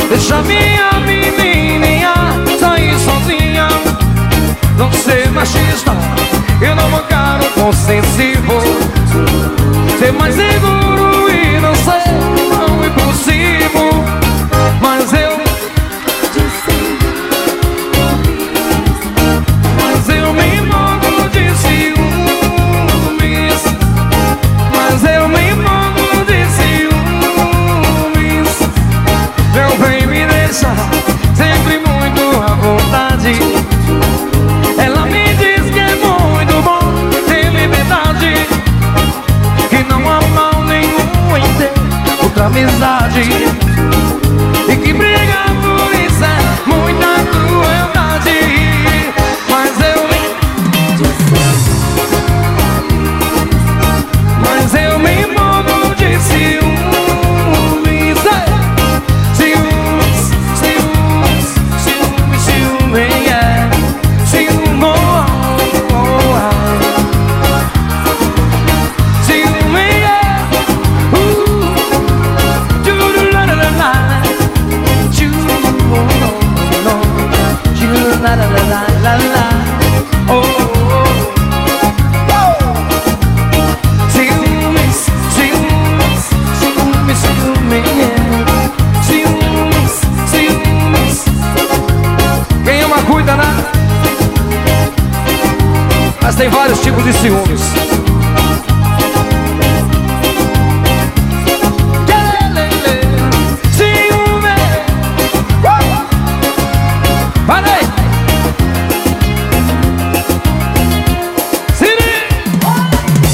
Deixa minha menininha sair sozinha. Não ser machista, eu não vou caro possessivo. Ser mais seguro e não ser tão impulsivo. Mas eu me morro de ciúmes. Mas eu me morro de ciúmes. Meu bem me deixa sempre muito à vontade. Ela me diz que é muito bom ter liberdade, que não há mal nenhum em ter outra amizade, e que brigar por isso é muita crueldade. Mas eu me morro de ciúmes. Ciúmes, ciúmes, ciúmes, ciúmes, yeah. Ciúmes, ciúmes, yeah. Churulala, churulala, oh, oh. Ciúmes, ciúmes, ciúmes, ciúmes, yeah. Ciúmes, ciúmes. Quem ama cuida, né? Mas tem vários tipos de ciúmes.